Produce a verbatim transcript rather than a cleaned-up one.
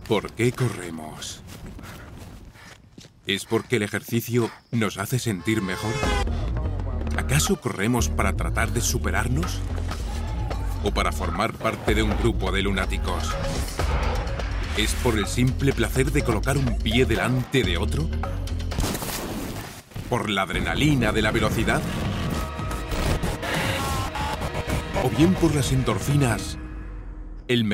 ¿Por qué corremos? ¿Es porque el ejercicio nos hace sentir mejor? ¿Acaso corremos para tratar de superarnos? ¿O para formar parte de un grupo de lunáticos? ¿Es por el simple placer de colocar un pie delante de otro? ¿Por la adrenalina de la velocidad? ¿O bien por las endorfinas? El